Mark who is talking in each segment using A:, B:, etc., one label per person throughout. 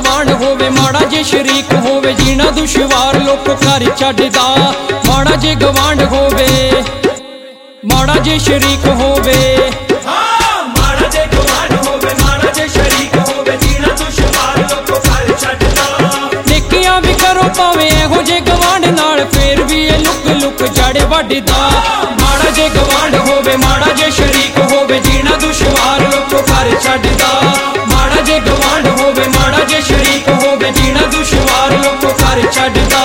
A: गवांढ होवे माड़ा जे शरीक होवे जीना दुश्वार लोक घर छड्डदा। माड़ा जे गवांढ होवे माड़ा जे शरीक होवे
B: माड़ा जे गवांढ होवे माड़ा जे शरीक होवे जीना दुश्वार लोक घर छड्डदा।
A: नेकियां भी करो भावें इहो जे गवांढ नाल फेर भी ये लुक लुक जड़ वड्डदा।
B: माड़ा जे गवांढ होवे माड़ा जे शरीक होवे जीना दुश्वार लोक घर छड्डदा। माड़ा जे गवांढ होवे माड़ा जे शरीक होवे जीना दुश्वार लोक घर छड्डदा।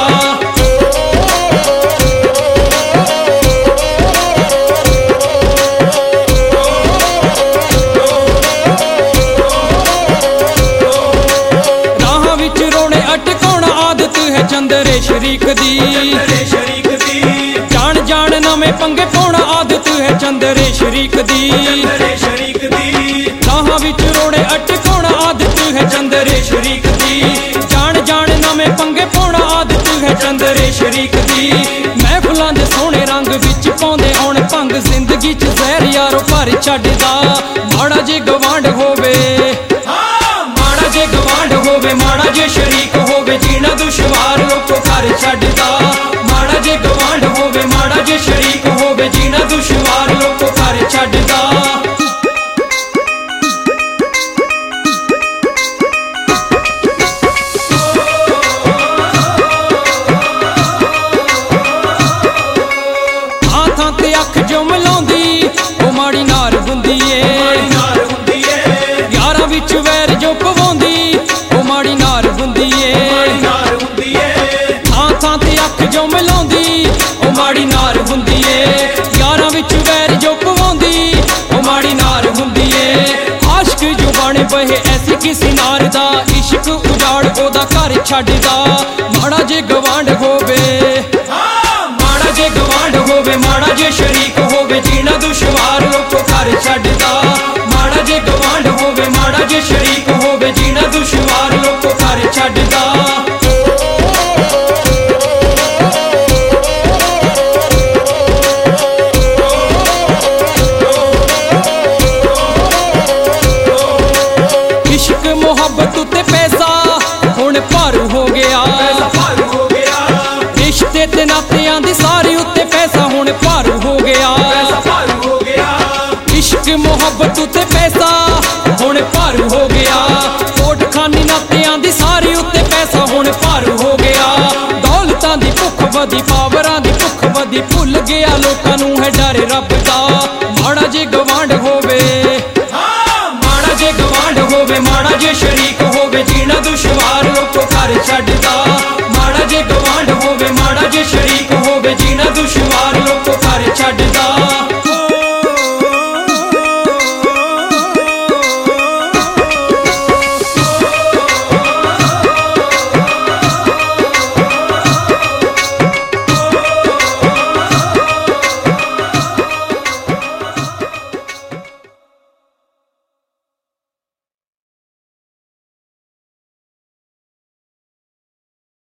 A: चंदरे शरीक दी जान जान नवे पंगे पाउणा आदत है चंदरे शरीक दी। राहां विच रोड़े अटकाउणा आदत है चंदरे शरीक दी। जान जान नवे पंगे पाउणा आदत है चंदरे शरीक दी। महफिलां दे सोहणे रंग विच पाउंदे आउण भंग जिंदगी च जहर यारो भर छड्डदा। माड़ा जे गवांढ होवे माड़ा जे गवांढ होवे माड़ा जे शरीक होवे जीना दुश्वार लोक घर छड्डदा। माड़ा जे गवांढ होवे माड़ा जे शरीक होवे जीना दुश्वार लोक घर छड्डदा। थां थां ते अख जो मिलाउंदी ओ माड़ी नार हुंदी ए। यारां विच वैर जो पवाउंदी ओ माड़ी नार हुंदी ए। थां थां ते अख जो मिलाउंदी ओ माड़ी नार हुंदी ए। यारां विच वैर जो पवाउंदी ओ माड़ी नार हुंदी ए। आशिक जो बण बहे ऐसी किसी नार दा इश्क उजाड़ ओदा घर छड्डदा। माड़ा जे गवांढ होवे माड़ा जे गवांढ होवे माड़ा जे शरीक होवे जीना दुश्वार लोक घर छड्डदा। माड़ा जे गवांढ होवे माड़ा जे शरीक होवे जीना दुश्वार लोक घर छड्डदा। इश्क मोहब्बत उत्ते पैसा हुण भारू हो गया। रिश्ते ते नातियां दी सारी उत्ते पैसा हुण भारू हो गया। इश्क मोहब्बत उत्ते पैसा हुण भारू हो गया। कोट खानी नातियां दी सारी उत्ते पैसा हुण भारू हो गया। दौलतां दी भुख वधी पावरां दी भुख वधी भुल गया लोकां नूं है डर रब दा। माड़ा जे गवांढ